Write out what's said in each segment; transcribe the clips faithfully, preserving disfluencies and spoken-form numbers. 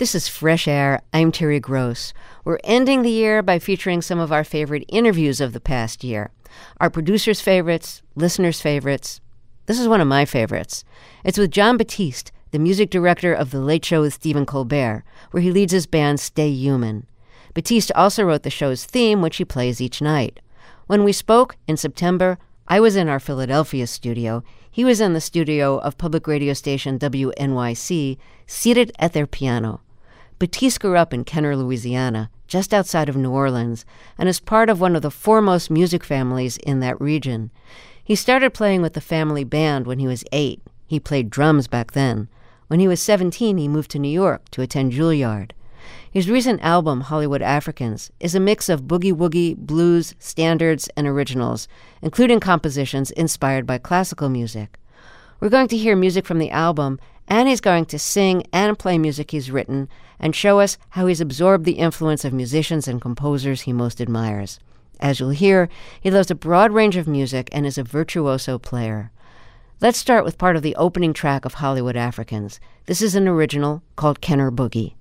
This is Fresh Air. I'm Terry Gross. We're ending the year by featuring some of our favorite interviews of the past year. Our producers' favorites, listeners' favorites. This is one of my favorites. It's with Jon Batiste, the music director of The Late Show with Stephen Colbert, where he leads his band Stay Human. Batiste also wrote the show's theme, which he plays each night. When we spoke in September, I was in our Philadelphia studio. He was in the studio of public radio station W N Y C, seated at their piano. Batiste grew up in Kenner, Louisiana, just outside of New Orleans, and is part of one of the foremost music families in that region. He started playing with the family band when he was eight. He played drums back then. When he was seventeen, he moved to New York to attend Juilliard. His recent album, Hollywood Africans, is a mix of boogie-woogie, blues, standards, and originals, including compositions inspired by classical music. We're going to hear music from the album, and he's going to sing and play music he's written and show us how he's absorbed the influence of musicians and composers he most admires. As you'll hear, he loves a broad range of music and is a virtuoso player. Let's start with part of the opening track of Hollywood Africans. This is an original called Kenner Boogie.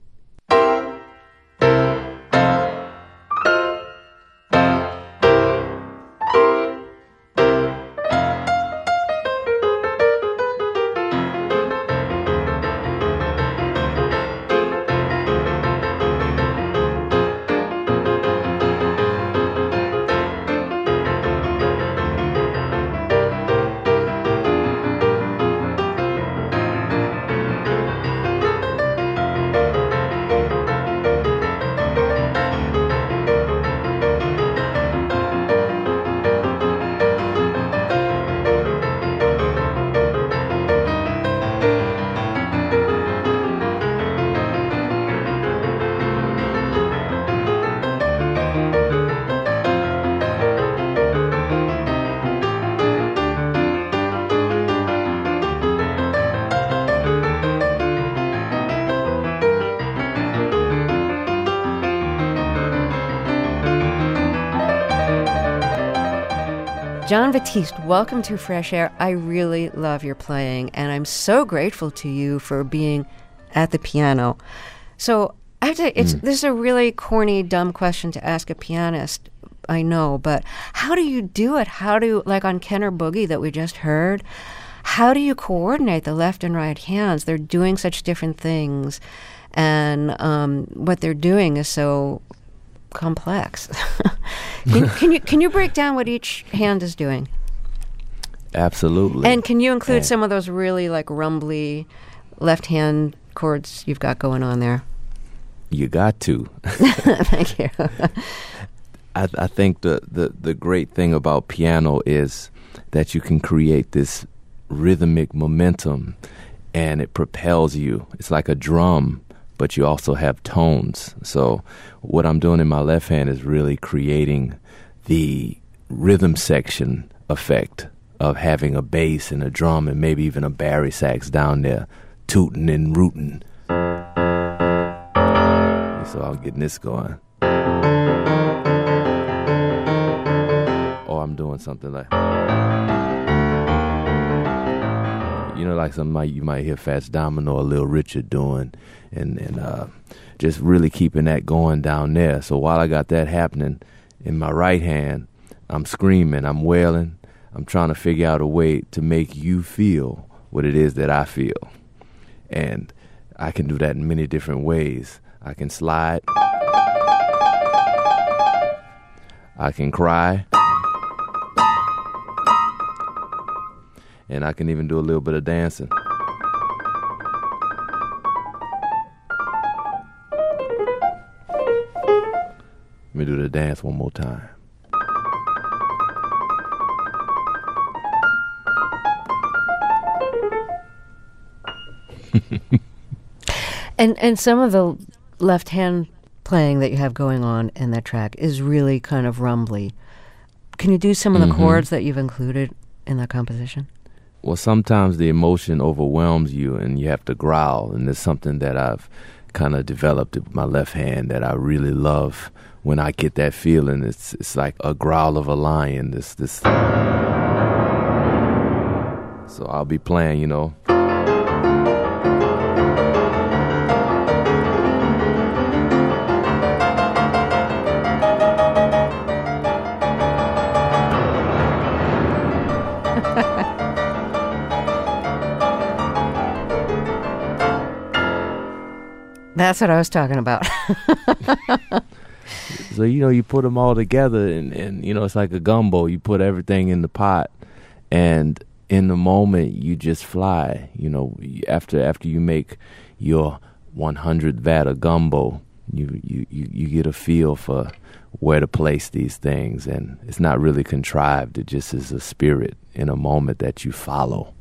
Jon Batiste, welcome to Fresh Air. I really love your playing, and I'm so grateful to you for being at the piano. So I have to, it's, mm. this is a really corny, dumb question to ask a pianist, I know, but how do you do it? How do, like on Kenner Boogie that we just heard, how do you coordinate the left and right hands? They're doing such different things, and um, what they're doing is so complex. can, can you can you break down what each hand is doing? Absolutely. And can you include and some of those really like rumbly left hand chords you've got going on there? You got to. Thank you. I, I think the, the, the great thing about piano is that you can create this rhythmic momentum and it propels you. It's like a drum, but you also have tones. So what I'm doing in my left hand is really creating the rhythm section effect of having a bass and a drum and maybe even a bari sax down there tooting and rooting. So I'm getting this going. Or I'm doing something like, you know, like something like you might hear Fats Domino or Lil Richard doing, and, and uh, just really keeping that going down there. So while I got that happening in my right hand, I'm screaming, I'm wailing, I'm trying to figure out a way to make you feel what it is that I feel. And I can do that in many different ways. I can slide. I can cry. And I can even do a little bit of dancing. Let me do the dance one more time. and and some of the left hand playing that you have going on in that track is really kind of rumbly. Can you do some of the mm-hmm. chords that you've included in that composition? Well, sometimes the emotion overwhelms you and you have to growl, and there's something that I've kind of developed with my left hand that I really love. When I get that feeling, it's it's like a growl of a lion. This this. So I'll be playing, you know. That's what I was talking about. So, you know, you put them all together and, and, you know, it's like a gumbo. You put everything in the pot and in the moment you just fly. You know, after after you make your one hundred vat of gumbo, you, you, you, you get a feel for where to place these things. And it's not really contrived. It just is a spirit in a moment that you follow.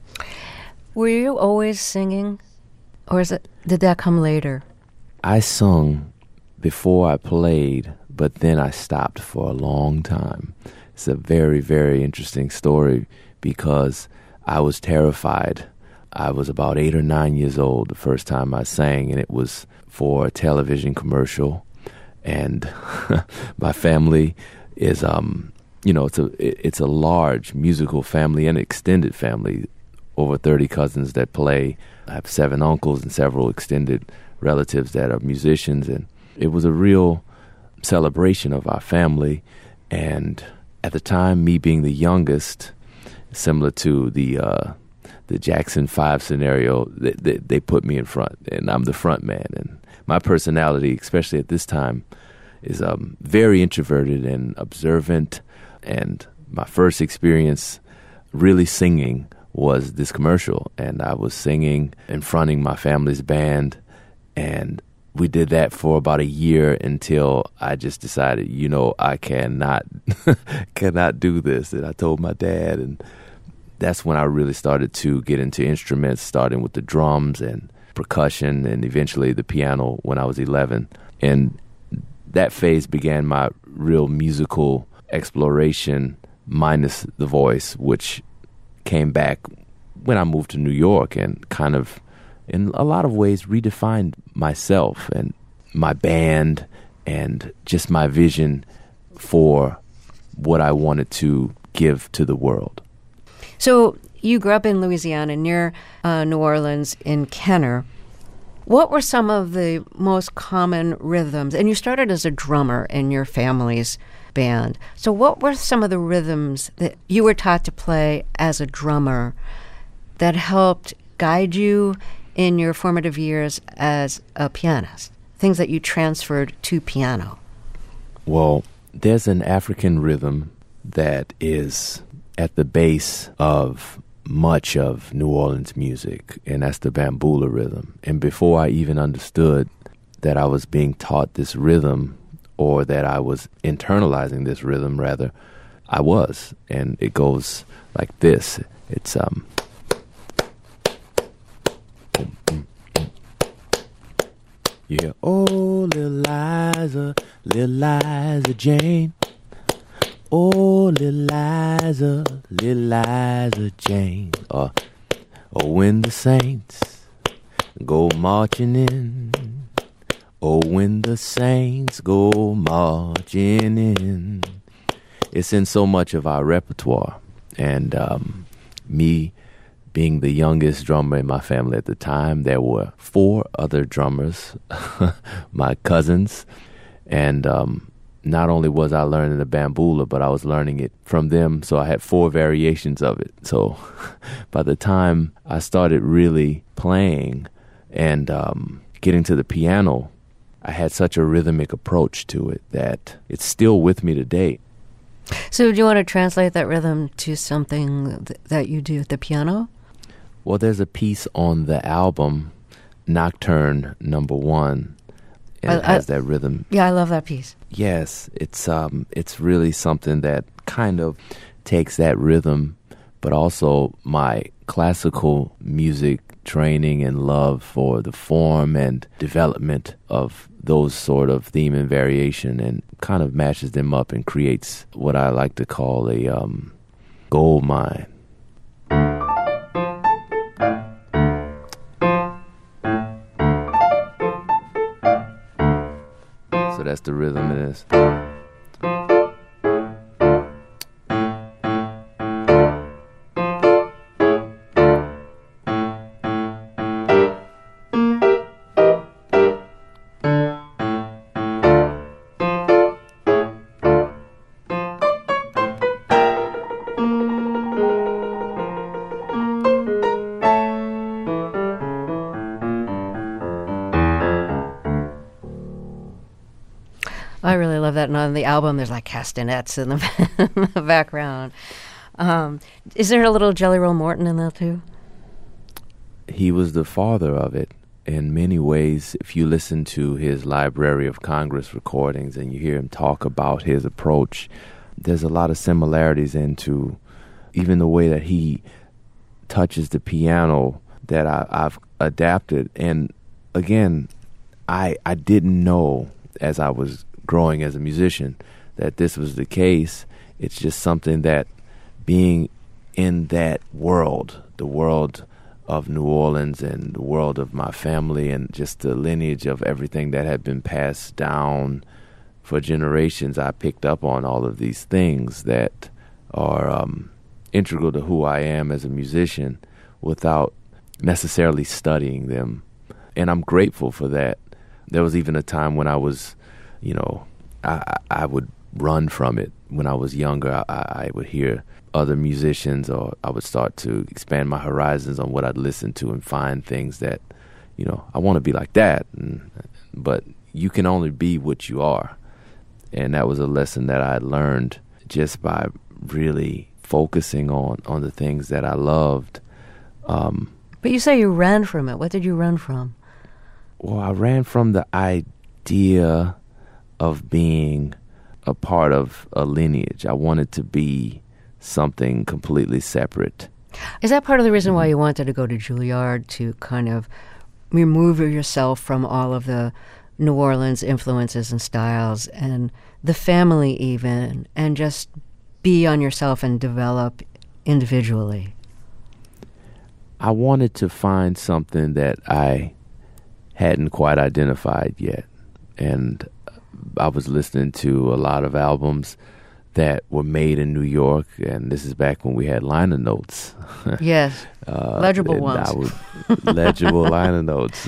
Were you always singing? Or is it, did that come later? I sung before I played, but then I stopped for a long time. It's a very, very interesting story because I was terrified. I was about eight or nine years old the first time I sang, and it was for a television commercial. And my family is, um, you know, it's a it's a large musical family and extended family, over thirty cousins that play. I have seven uncles and several extended relatives that are musicians, and it was a real celebration of our family. And at the time, me being the youngest, similar to the uh, the Jackson Five scenario, they, they, they put me in front, and I'm the front man. And my personality, especially at this time, is um, very introverted and observant. And my first experience really singing was this commercial, and I was singing and fronting my family's band, and we did that for about a year until I just decided, you know, I cannot cannot do this. And I told my dad, and that's when I really started to get into instruments, starting with the drums and percussion and eventually the piano when I was eleven. And that phase began my real musical exploration, minus the voice, which came back when I moved to New York and kind of, in a lot of ways, redefined myself and my band and just my vision for what I wanted to give to the world. So you grew up in Louisiana near uh, New Orleans in Kenner. What were some of the most common rhythms? And you started as a drummer in your family's band. So what were some of the rhythms that you were taught to play as a drummer that helped guide you in your formative years as a pianist? Things that you transferred to piano? Well, there's an African rhythm that is at the base of much of New Orleans music, and that's the bambula rhythm. And before I even understood that I was being taught this rhythm, or that I was internalizing this rhythm, rather, I was. And it goes like this. It's, um... you hear, oh, little Liza, little Liza Jane. Oh, little Liza, little Liza Jane. Or, or when the saints go marching in. Oh, when the saints go marching in. It's in so much of our repertoire. And um, me being the youngest drummer in my family at the time, there were four other drummers, my cousins. And um, not only was I learning the bambula, but I was learning it from them. So I had four variations of it. So by the time I started really playing and um, getting to the piano, I had such a rhythmic approach to it that it's still with me today. So do you want to translate that rhythm to something th- that you do at the piano? Well, there's a piece on the album, Nocturne Number One, and I, it has I, that rhythm. Yeah, I love that piece. Yes, it's um, it's really something that kind of takes that rhythm, but also my classical music training and love for the form and development of those sort of theme and variation, and kind of matches them up and creates what I like to call a um, gold mine. So that's the rhythm of this. I really love that. And on the album, there's like castanets in the, in the background. Um, is there a little Jelly Roll Morton in that too? He was the father of it in many ways. If you listen to his Library of Congress recordings and you hear him talk about his approach, there's a lot of similarities into even the way that he touches the piano that I, I've adapted. And again, I I didn't know as I was growing as a musician that this was the case. It's just something that being in that world, the world of New Orleans and the world of my family and just the lineage of everything that had been passed down for generations, I picked up on all of these things that are um, integral to who I am as a musician without necessarily studying them. And I'm grateful for that. There was even a time when I was, you know, I, I would run from it. When I was younger, I, I would hear other musicians, or I would start to expand my horizons on what I'd listen to and find things that, you know, I want to be like that. And, but you can only be what you are. And that was a lesson that I learned just by really focusing on, on the things that I loved. Um, but you say you ran from it. What did you run from? Well, I ran from the idea of being a part of a lineage. I wanted to be something completely separate. Is that part of the reason why you wanted to go to Juilliard, to kind of remove yourself from all of the New Orleans influences and styles and the family even, and just be on yourself and develop individually? I wanted to find something that I hadn't quite identified yet. And I was listening to a lot of albums that were made in New York, and this is back when we had liner notes. Yes, uh, legible ones. I would, legible liner notes.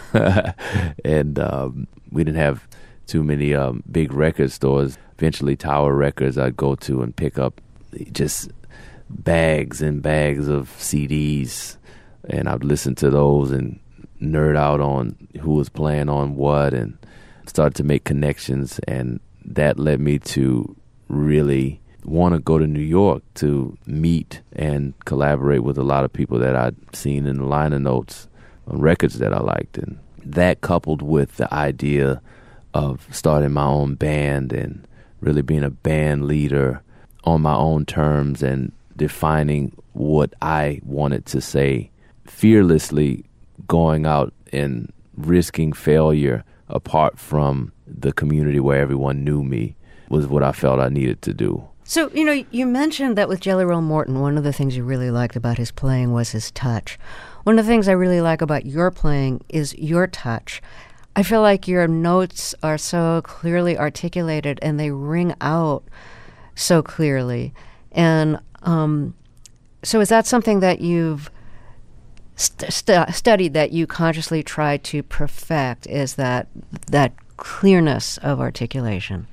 And um, we didn't have too many um, big record stores. Eventually, Tower Records I'd go to and pick up just bags and bags of C Ds, and I'd listen to those and nerd out on who was playing on what, and start to make connections. And that led me to really want to go to New York to meet and collaborate with a lot of people that I'd seen in the liner notes on records that I liked. And that, coupled with the idea of starting my own band and really being a band leader on my own terms and defining what I wanted to say, fearlessly going out and risking failure apart from the community where everyone knew me, was what I felt I needed to do. So, you know, you mentioned that with Jelly Roll Morton, one of the things you really liked about his playing was his touch. One of the things I really like about your playing is your touch. I feel like your notes are so clearly articulated and they ring out so clearly. And um, so is that something that you've st- st- studied, that you consciously try to perfect, is that that clearness of articulation?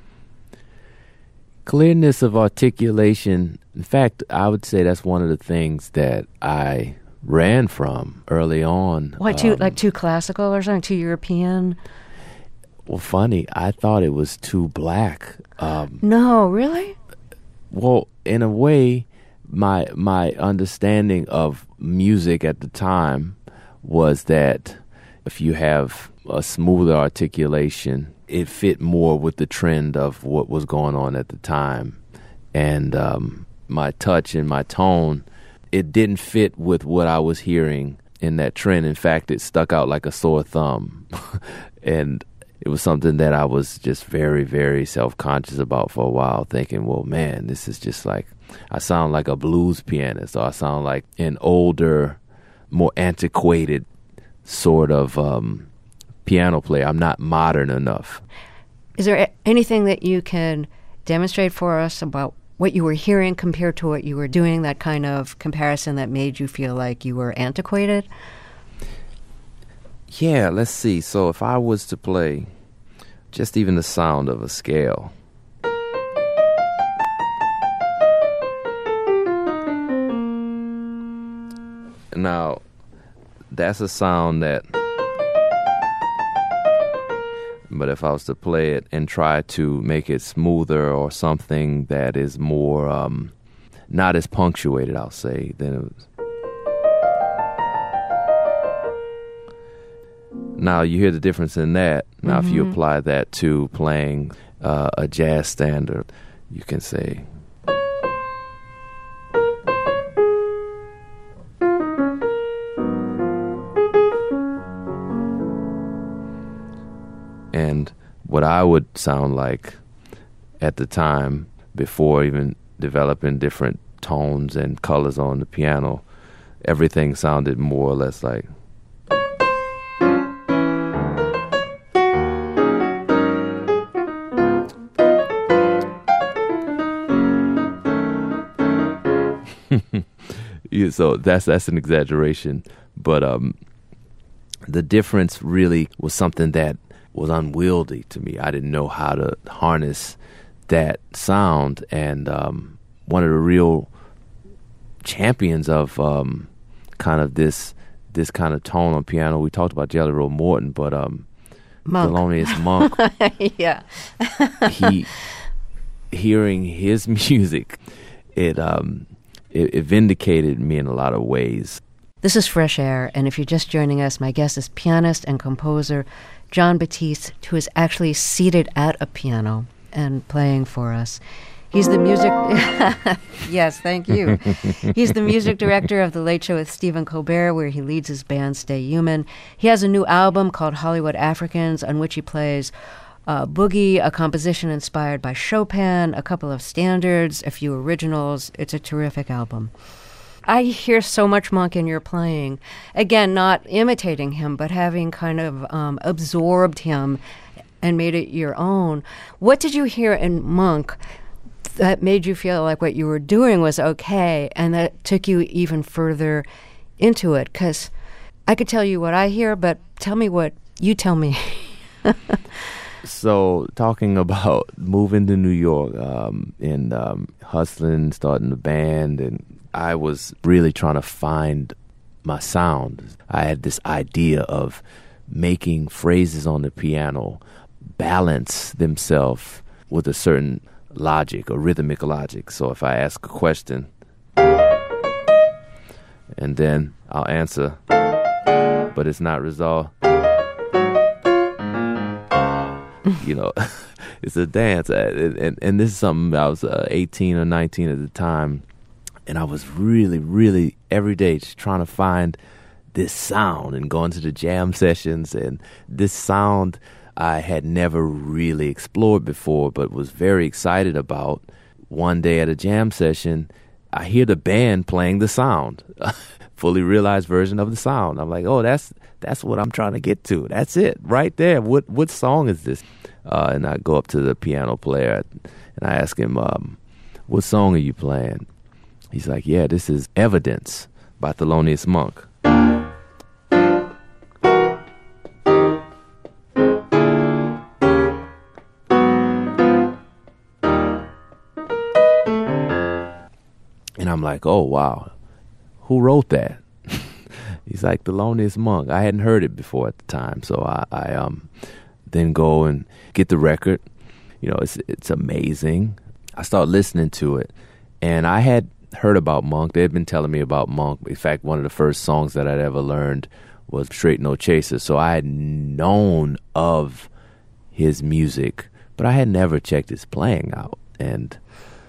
Clearness of articulation. In fact, I would say that's one of the things that I ran from early on. Why, too, um, like too classical or something, too European? Well, funny, I thought it was too black. Um, no, really? Well, in a way, my my understanding of music at the time was that if you have a smoother articulation, it fit more with the trend of what was going on at the time. And um, my touch and my tone, it didn't fit with what I was hearing in that trend. In fact, it stuck out like a sore thumb. And it was something that I was just very, very self-conscious about for a while, thinking, well, man, this is just like, I sound like a blues pianist, or I sound like an older, more antiquated sort of um, piano player. I'm not modern enough. Is there anything that you can demonstrate for us about what you were hearing compared to what you were doing, that kind of comparison that made you feel like you were antiquated? Yeah, let's see. So if I was to play just even the sound of a scale. Now, that's a sound that But if I was to play it and try to make it smoother or something that is more, um, not as punctuated, I'll say, then it was. Now, you hear the difference in that. Now, mm-hmm. if you apply that to playing uh, a jazz standard, you can say... And what I would sound like at the time, before even developing different tones and colors on the piano, everything sounded more or less like... yeah, so that's that's an exaggeration, but um, the difference really was something that was unwieldy to me. I didn't know how to harness that sound, and um, one of the real champions of um, kind of this this kind of tone on piano. We talked about Jelly Roll Morton, but um, Monk. Thelonious Monk. yeah, he hearing his music, it um. It, it vindicated me in a lot of ways. This is Fresh Air, and if you're just joining us, my guest is pianist and composer Jon Batiste, who is actually seated at a piano and playing for us. He's the music... yes, thank you. He's the music director of The Late Show with Stephen Colbert, where he leads his band Stay Human. He has a new album called Hollywood Africans, on which he plays... Uh, Boogie, a composition inspired by Chopin, a couple of standards, a few originals. It's a terrific album. I hear so much Monk in your playing. Again, not imitating him, but having kind of um, absorbed him and made it your own. What did you hear in Monk that made you feel like what you were doing was okay and that took you even further into it? Because I could tell you what I hear, but tell me what you tell me. So, talking about moving to New York um, and um, hustling, starting a band, and I was really trying to find my sound. I had this idea of making phrases on the piano balance themselves with a certain logic or rhythmic logic. So, if I ask a question, and then I'll answer, but it's not resolved. You know, it's a dance. And, and, and this is something, I was uh, eighteen or nineteen at the time, and I was really, really every day just trying to find this sound and going to the jam sessions. And this sound I had never really explored before, but was very excited about. One day at a jam session, I hear the band playing the sound, fully realized version of the sound. I'm like, oh, that's that's what I'm trying to get to. That's it right there. What what song is this? Uh, and I go up to the piano player and I ask him, um, what song are you playing? He's like, yeah, this is Evidence by Thelonious Monk. And I'm like, oh, wow, who wrote that? He's like, Thelonious Monk. I hadn't heard it before at the time, so I, I um, then go and get the record. You know, it's it's amazing. I start listening to it, and I had heard about Monk. They had been telling me about Monk. In fact, one of the first songs that I'd ever learned was Straight No Chaser, so I had known of his music, but I had never checked his playing out. And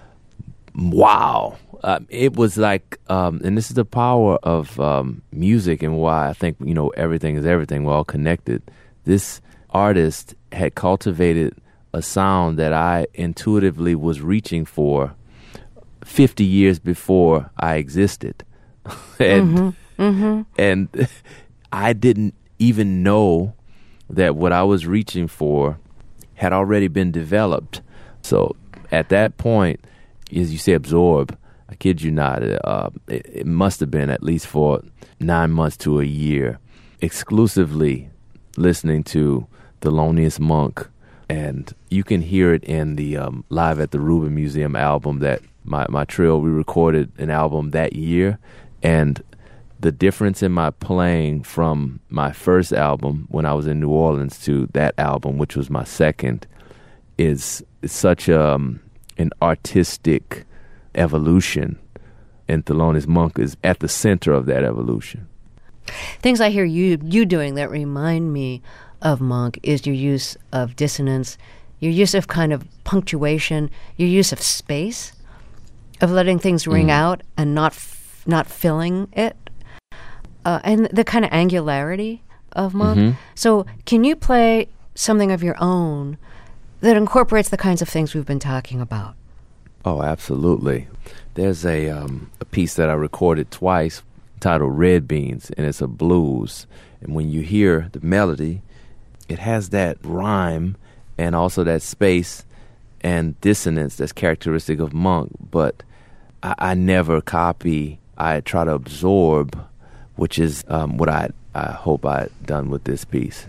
wow. Uh, it was like, um, and this is the power of um, music and why I think, you know, everything is everything. We're all connected. This artist had cultivated a sound that I intuitively was reaching for fifty years before I existed. and mm-hmm, mm-hmm. and I didn't even know that what I was reaching for had already been developed. So at that point, as you say, absorb, I kid you not, uh, it, it must have been at least for nine months to a year, exclusively listening to Thelonious Monk. And you can hear it in the um, Live at the Rubin Museum album that my, my trio, we recorded an album that year. And the difference in my playing from my first album when I was in New Orleans to that album, which was my second, is such um, an artistic evolution. And Thelonious Monk is at the center of that evolution. Things I hear you you doing that remind me of Monk is your use of dissonance, your use of kind of punctuation, your use of space, of letting things ring mm. out and not f- not filling it, uh, and the kind of angularity of Monk. Mm-hmm. So can you play something of your own that incorporates the kinds of things we've been talking about? Oh, absolutely. There's a um, a piece that I recorded twice titled Red Beans, and it's a blues. And when you hear the melody, it has that rhyme and also that space and dissonance that's characteristic of Monk, but I, I never copy. I try to absorb, which is um, what I, I hope I'd done with this piece.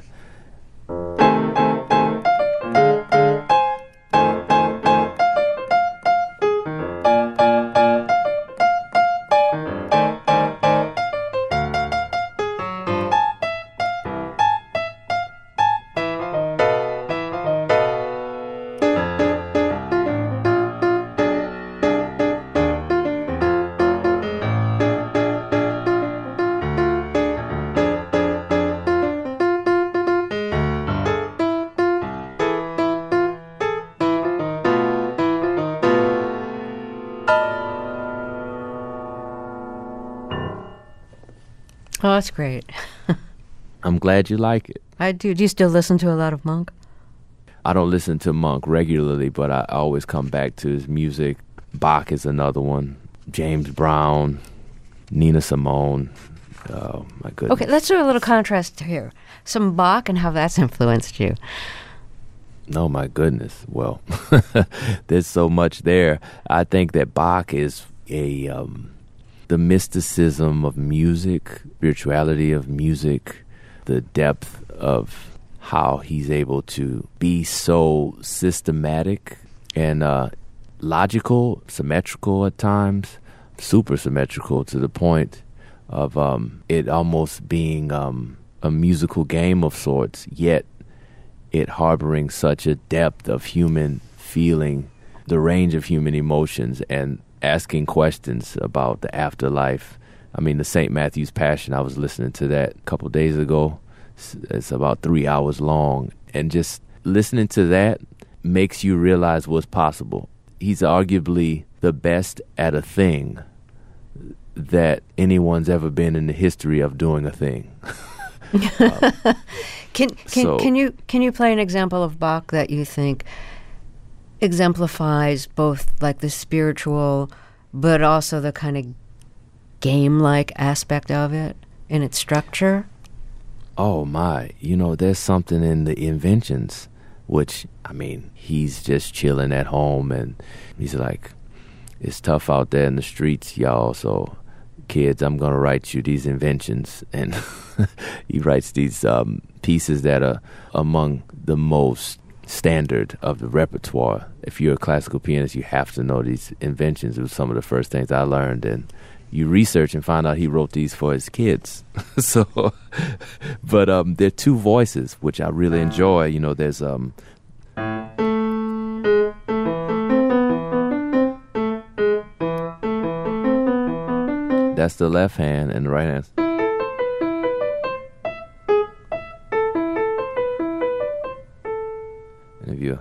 Oh, that's great. I'm glad you like it. I do. Do you still listen to a lot of Monk? I don't listen to Monk regularly, but I always come back to his music. Bach is another one. James Brown, Nina Simone. Oh, my goodness. Okay, let's do a little contrast here. Some Bach and how that's influenced you. Oh, my goodness. Well, there's so much there. I think that Bach is a... Um, the mysticism of music, spirituality of music, the depth of how he's able to be so systematic and uh, logical, symmetrical at times, super symmetrical to the point of um, it almost being um, a musical game of sorts, yet it harboring such a depth of human feeling, the range of human emotions, and asking questions about the afterlife. I mean, the Saint Matthew's Passion, I was listening to that a couple days ago. It's, it's about three hours long. And just listening to that makes you realize what's possible. He's arguably the best at a thing that anyone's ever been in the history of doing a thing. um, can can so, can you can you play an example of Bach that you think exemplifies both like the spiritual but also the kind of game-like aspect of it in its structure? Oh my, you know, there's something in the inventions, which, I mean, he's just chilling at home and he's like, it's tough out there in the streets, y'all, so kids, I'm going to write you these inventions. And he writes these um, pieces that are among the most standard of the repertoire. If you're a classical pianist, you have to know these inventions. It was some of the first things I learned, and you research and find out he wrote these for his kids. so, but um, there are two voices, which I really enjoy. You know, there's um, that's the left hand, and the right hand. If you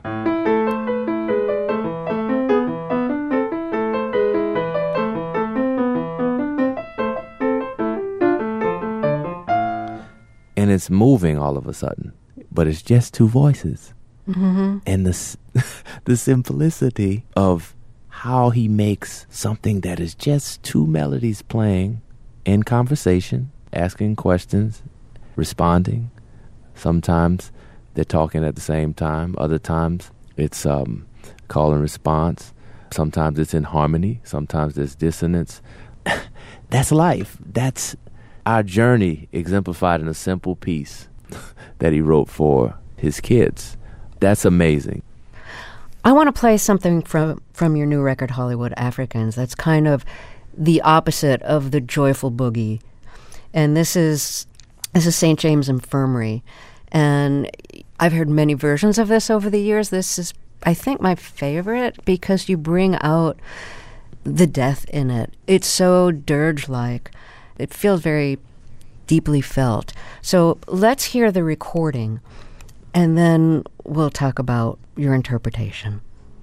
and it's moving all of a sudden, but it's just two voices. Mm-hmm. And the the simplicity of how he makes something that is just two melodies playing in conversation, asking questions, responding. Sometimes they're talking at the same time. Other times it's um, call and response. Sometimes it's in harmony. Sometimes there's dissonance. That's life. That's our journey exemplified in a simple piece that he wrote for his kids. That's amazing. I want to play something from, from your new record, Hollywood Africans. That's kind of the opposite of the joyful boogie. And this is this is Saint James Infirmary. And I've heard many versions of this over the years. This is, I think, my favorite because you bring out the death in it. It's so dirge-like. It feels very deeply felt. So let's hear the recording, and then we'll talk about your interpretation.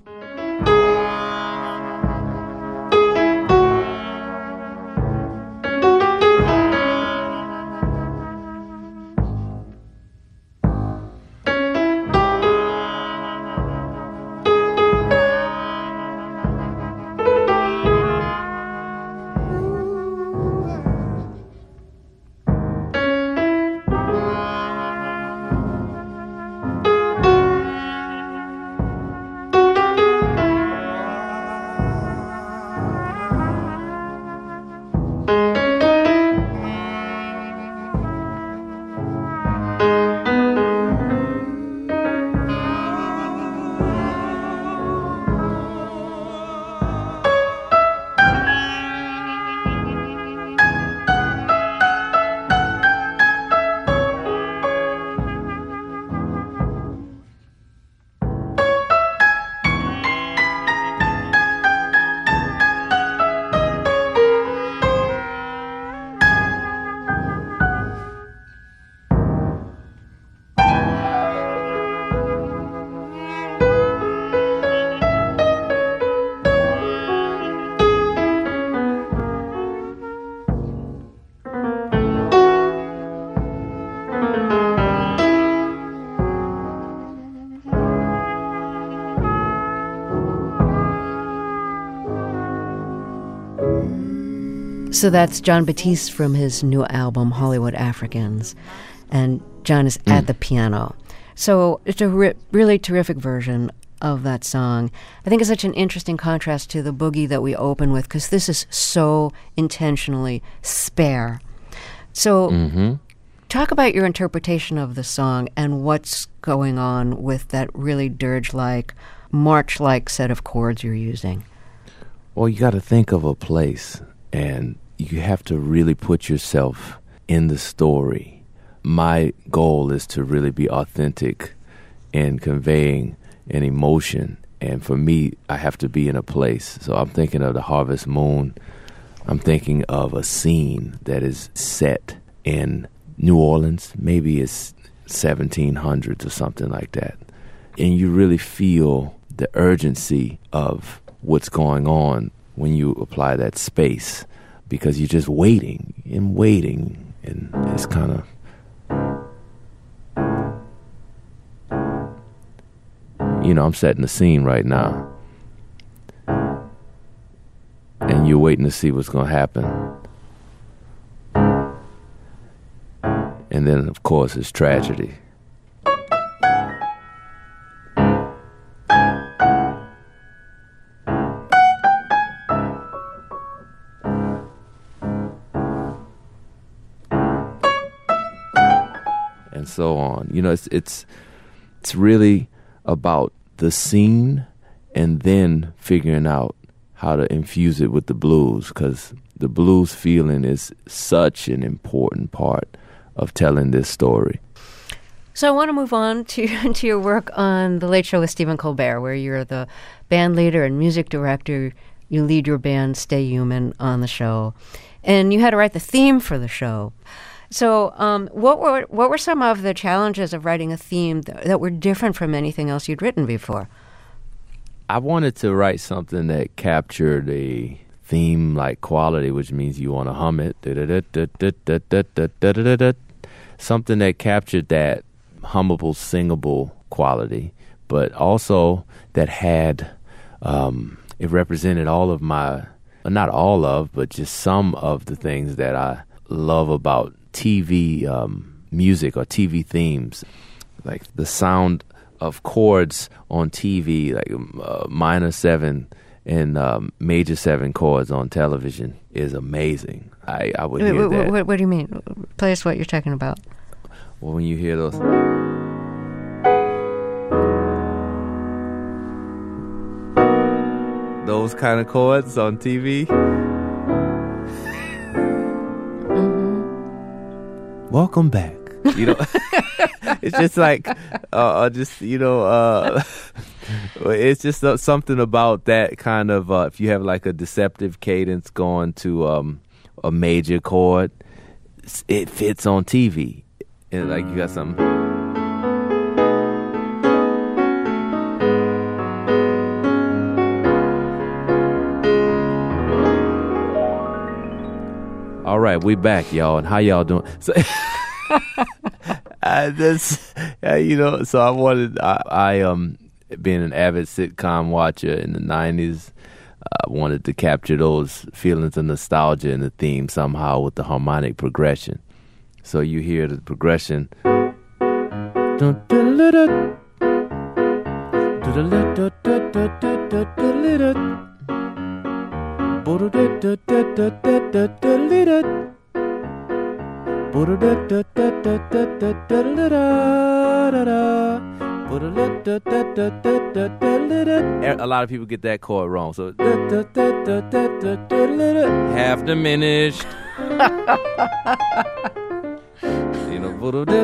So that's Jon Batiste from his new album, Hollywood Africans. And Jon is mm. at the piano. So it's a re- really terrific version of that song. I think it's such an interesting contrast to the boogie that we open with, because this is so intentionally spare. So mm-hmm. talk about your interpretation of the song and what's going on with that really dirge-like, march-like set of chords you're using. Well, you got to think of a place, and you have to really put yourself in the story. My goal is to really be authentic in conveying an emotion. And for me, I have to be in a place. So I'm thinking of the Harvest Moon. I'm thinking of a scene that is set in New Orleans. Maybe it's seventeen hundreds or something like that. And you really feel the urgency of what's going on when you apply that space, because you're just waiting and waiting, and it's kind of, you know, I'm setting the scene right now, and you're waiting to see what's going to happen. And then, of course, it's tragedy. And so on. You know, it's it's it's really about the scene and then figuring out how to infuse it with the blues, because the blues feeling is such an important part of telling this story. So I want to move on to, to your work on The Late Show with Stephen Colbert, where you're the band leader and music director. You lead your band, Stay Human, on the show. And you had to write the theme for the show. So um, what were what were some of the challenges of writing a theme th- that were different from anything else you'd written before? I wanted to write something that captured a theme-like quality, which means you want to hum it. Something that captured that hummable, singable quality, but also that had, um, it represented all of my, not all of, but just some of the things that I love about T V um, music or T V themes, like the sound of chords on T V, like uh, minor seven and um, major seven chords on television is amazing. I, I would wait, hear wait, that. What, what do you mean? Play us what you're talking about. Well, when you hear those, those kind of chords on T V. welcome back. You know, it's just like, uh, just, you know, uh, it's just uh, something about that kind of, uh, if you have like a deceptive cadence going to um, a major chord, it fits on T V. And like you got something. All right, we back, y'all. And how y'all doing? So, I just, uh, you know, so I wanted, I, I um, being an avid sitcom watcher in the nineties, I wanted to capture those feelings of nostalgia in the theme somehow with the harmonic progression. So you hear the progression. A lot of people get that chord wrong. So half diminished. You know,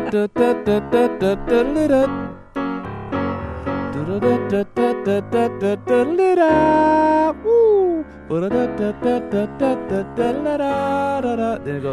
then it goes.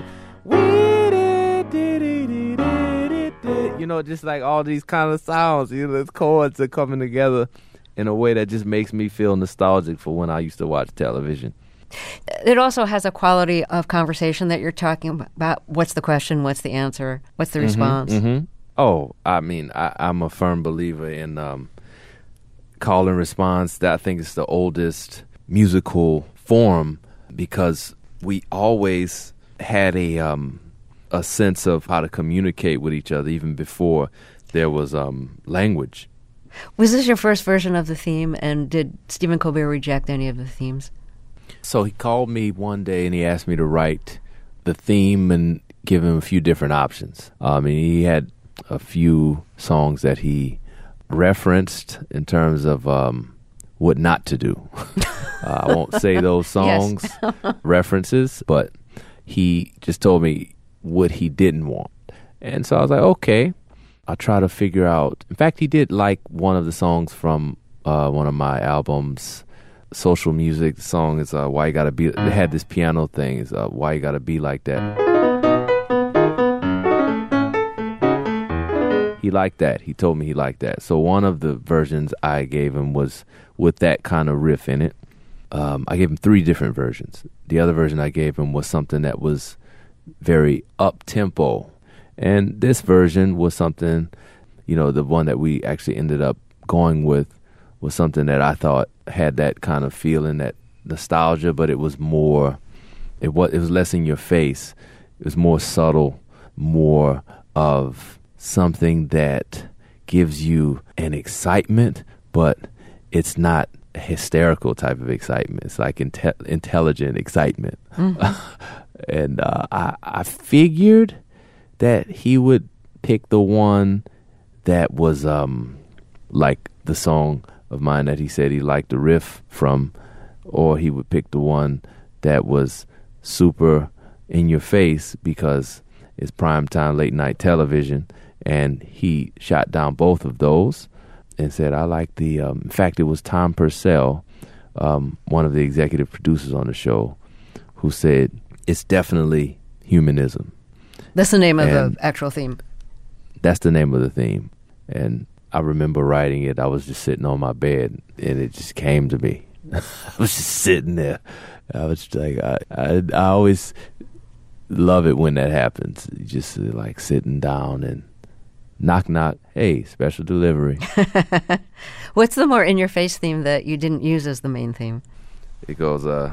You know, just like all these kind of sounds, you know, the chords are coming together in a way that just makes me feel nostalgic for when I used to watch television. It also has a quality of conversation that you're talking about. What's the question? What's the answer? What's the response? Mm-hmm, mm-hmm. Oh, I mean, I, I'm a firm believer in um, call and response. That I think is the oldest musical form because we always had a um, a sense of how to communicate with each other even before there was um, language. Was this your first version of the theme, and did Stephen Colbert reject any of the themes? So he called me one day and he asked me to write the theme and give him a few different options. Um, and he had a few songs that he referenced in terms of um, what not to do. uh, I won't say those songs references, but he just told me what he didn't want. And so I was like, okay, I'll try to figure out. In fact, he did like one of the songs from uh, one of my albums, Social Music. The song is uh, Why You Gotta Be. They had this piano thing. Is uh, Why You Gotta Be Like That. He liked that. He told me he liked that. So one of the versions I gave him was with that kind of riff in it. Um, I gave him three different versions. The other version I gave him was something that was very up-tempo. And this version was something, you know, the one that we actually ended up going with was something that I thought had that kind of feeling, that nostalgia, but it was more, it was, it was less in your face. It was more subtle, more of something that gives you an excitement, but it's not a hysterical type of excitement. It's like inte- intelligent excitement. Mm-hmm. And uh, I, I figured that he would pick the one that was um, like the song of mine that he said he liked the riff from, or he would pick the one that was super in your face because it's primetime late night television. And he shot down both of those and said, I like the, um, in fact, it was Tom Purcell, um, one of the executive producers on the show, who said, it's definitely humanism. That's the name of and the actual theme. That's the name of the theme. And I remember writing it. I was just sitting on my bed and it just came to me. I was just sitting there. I was like, I, I, I always love it when that happens. You just uh, like sitting down and knock, knock. Hey, special delivery. What's the more in-your-face theme that you didn't use as the main theme? It goes, uh...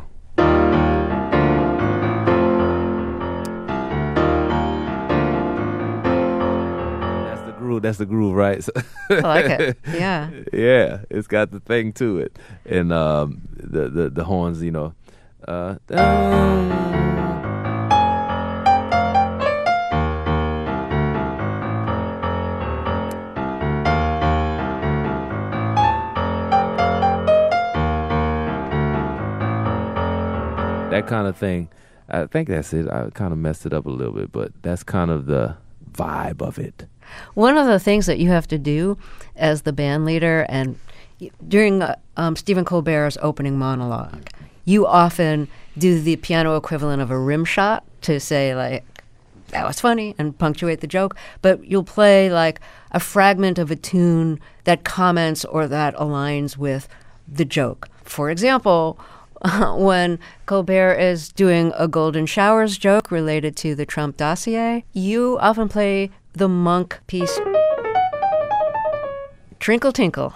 that's the groove, that's the groove, right? So I like it, yeah. Yeah, it's got the thing to it. And um, the, the, the horns, you know, uh... Dun, that kind of thing I think that's it. I kind of messed it up a little bit, but that's kind of the vibe of it. One of the things that you have to do as the band leader, and during uh, um, Stephen Colbert's opening monologue, you often do the piano equivalent of a rim shot to say, like, that was funny, and punctuate the joke. But you'll play, like, a fragment of a tune that comments or that aligns with the joke. For example, when Colbert is doing a Golden Showers joke related to the Trump dossier, you often play the Monk piece, Trinkle Tinkle.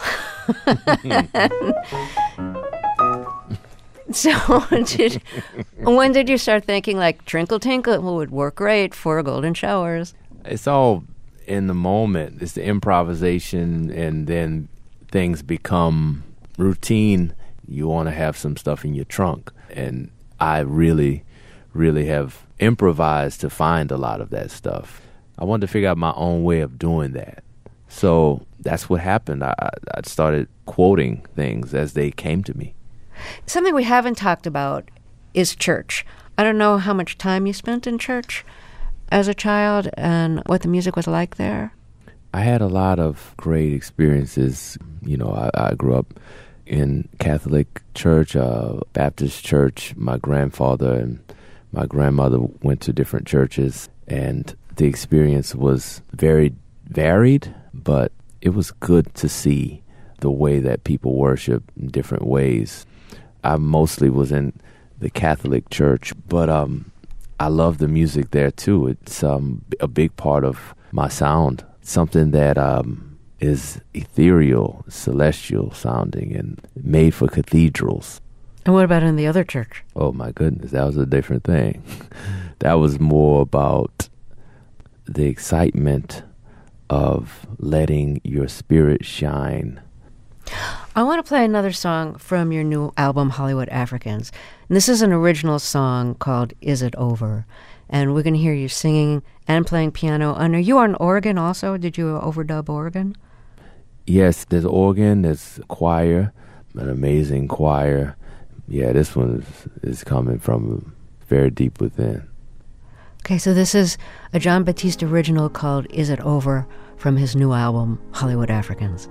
So did, when did you start thinking, like, Trinkle Tinkle would work great for Golden Showers? It's all in the moment. It's the improvisation, and then things become routine. You want to have some stuff in your trunk. And I really, really have improvised to find a lot of that stuff. I wanted to figure out my own way of doing that. So that's what happened. I, I started quoting things as they came to me. Something we haven't talked about is church. I don't know how much time you spent in church as a child and what the music was like there. I had a lot of great experiences. You know, I, I grew up in Catholic church, uh, Baptist church. My grandfather and my grandmother went to different churches, and the experience was very varied, but it was good to see the way that people worship in different ways. I mostly was in the Catholic church, but um, I love the music there too. It's um, a big part of my sound, something that um, is ethereal, celestial sounding, and made for cathedrals. And what about in the other church? Oh my goodness, that was a different thing. That was more about the excitement of letting your spirit shine. I want to play another song from your new album, Hollywood Africans. And this is an original song called Is It Over? And we're going to hear you singing and playing piano. And are you on organ also? Did you overdub organ? Yes, there's organ, there's choir, an amazing choir. Yeah, this one is, is coming from very deep within. Okay, so this is a Jon Batiste original called Is It Over from his new album, Hollywood Africans.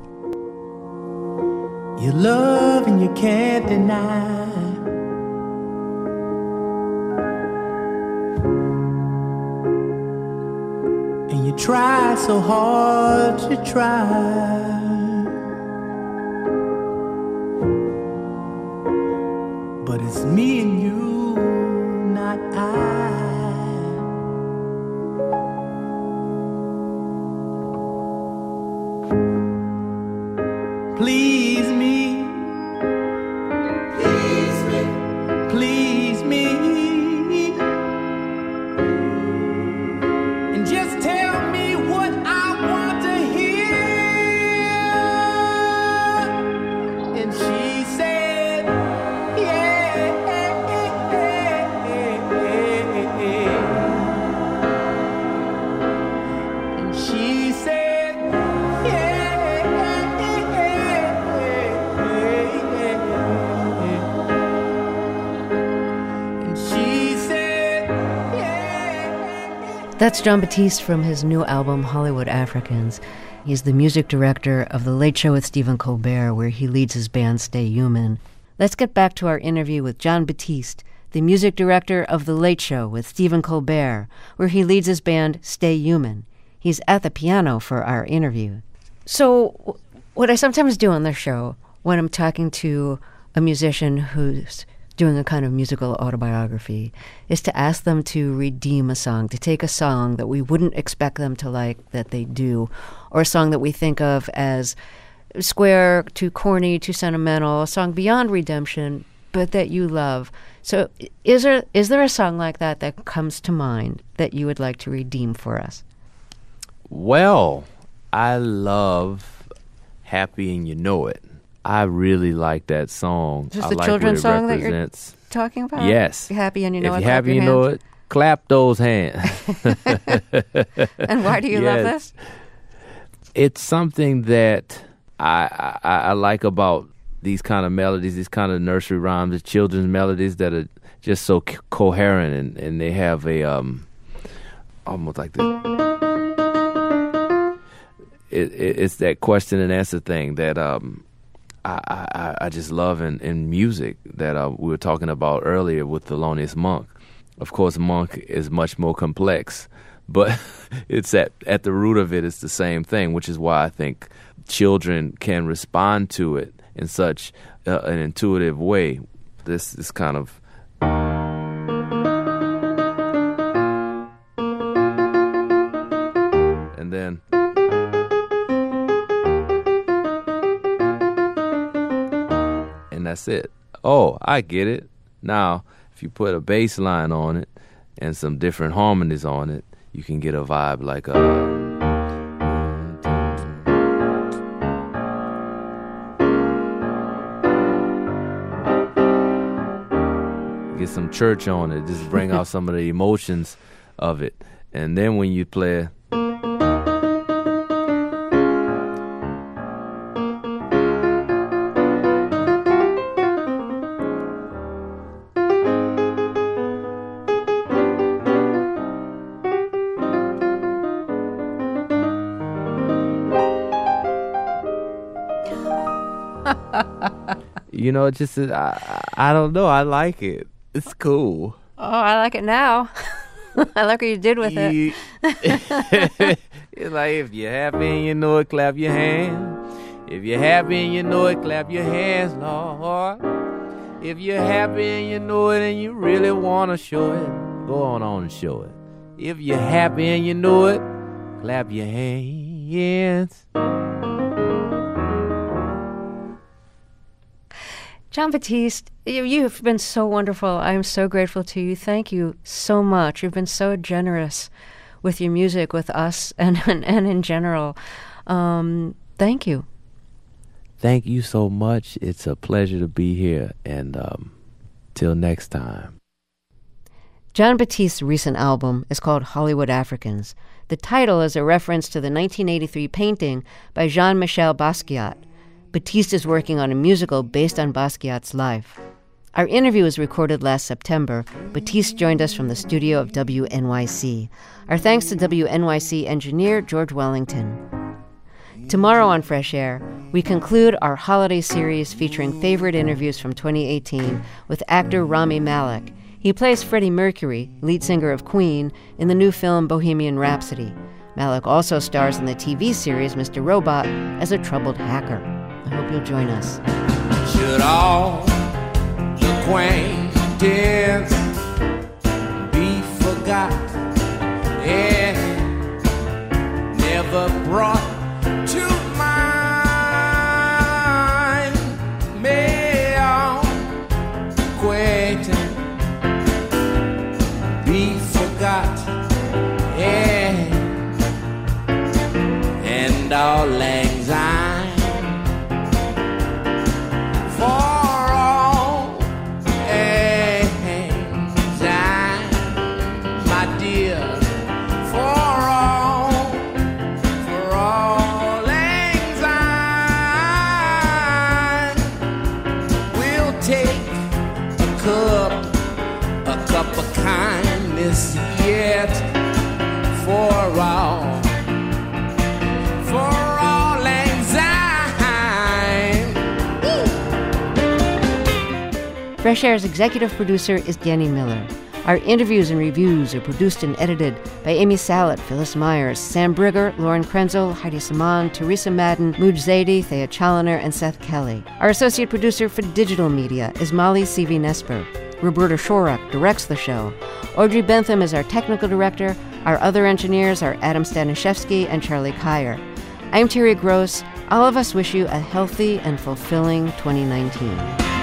You love and you can't deny. And you try so hard to try. But it's me and you, not I. Please me, please me, please me, and just tell me what I want to hear. And she said, yeah, and she said, yeah. That's Jon Batiste from his new album, Hollywood Africans. He's the music director of The Late Show with Stephen Colbert, where he leads his band Stay Human. Let's get back to our interview with Jon Batiste, the music director of The Late Show with Stephen Colbert, where he leads his band Stay Human. He's at the piano for our interview. So what I sometimes do on the show when I'm talking to a musician who's doing a kind of musical autobiography is to ask them to redeem a song, to take a song that we wouldn't expect them to like that they do, or a song that we think of as square, too corny, too sentimental, a song beyond redemption, but that you love. So is there is there a song like that that comes to mind that you would like to redeem for us? Well, I love Happy and You Know It. I really like that song. Is this I the like children's what it song represents. that you're talking about? Yes. You're happy and you know if it. If you're happy, you know it. Clap those hands. And why do you yes. love this? It's something that I, I I like about these kind of melodies, these kind of nursery rhymes, the children's melodies that are just so co- coherent, and, and they have a um, almost like this. It, it, it's that question and answer thing that um, I, I, I just love in, in music that uh, we were talking about earlier with Thelonious Monk. Of course, Monk is much more complex, but it's at, at the root of it, it's the same thing, which is why I think children can respond to it in such uh, an intuitive way. This is kind of and then and that's it. Oh, I get it. Now, if you put a bass line on it and some different harmonies on it, you can get a vibe like a get some church on it, just bring out some of the emotions of it. And then when you play you know, it just I, I don't know, I like it. It's cool. Oh, I like it now. I like what you did with it. It's like, if you're happy and you know it, clap your hands. If you're happy and you know it, clap your hands, Lord. If you're happy and you know it and you really want to show it, go on on and show it. If you're happy and you know it, clap your hands. Jon Batiste, you, you've been so wonderful. I am so grateful to you. Thank you so much. You've been so generous with your music, with us, and and, and in general. Um, thank you. Thank you so much. It's a pleasure to be here. And um, till next time. Jon Batiste's recent album is called Hollywood Africans. The title is a reference to the nineteen eighty-three painting by Jean-Michel Basquiat. Batiste is working on a musical based on Basquiat's life. Our interview was recorded last September. Batiste joined us from the studio of W N Y C. Our thanks to W N Y C engineer George Wellington. Tomorrow on Fresh Air, we conclude our holiday series featuring favorite interviews from twenty eighteen with actor Rami Malek. He plays Freddie Mercury, lead singer of Queen, in the new film Bohemian Rhapsody. Malek also stars in the T V series Mister Robot as a troubled hacker. I hope you'll join us. Should all the acquaintance be forgot and never brought to mind? May all acquaintance be forgot and, and all anxiety. For all anxiety, my dear, for all, for all anxiety, we'll take a cup, a cup of kindness yet, for all, for all anxiety. Fresh Air's executive producer is Danny Miller. Our interviews and reviews are produced and edited by Amy Salet, Phyllis Myers, Sam Brigger, Lauren Krenzel, Heidi Saman, Teresa Madden, Mooj Zaidi, Thea Challoner, and Seth Kelly. Our associate producer for digital media is Molly C V Nesper. Roberta Shorak directs the show. Audrey Bentham is our technical director. Our other engineers are Adam Staniszewski and Charlie Kyer. I'm Terry Gross. All of us wish you a healthy and fulfilling twenty nineteen.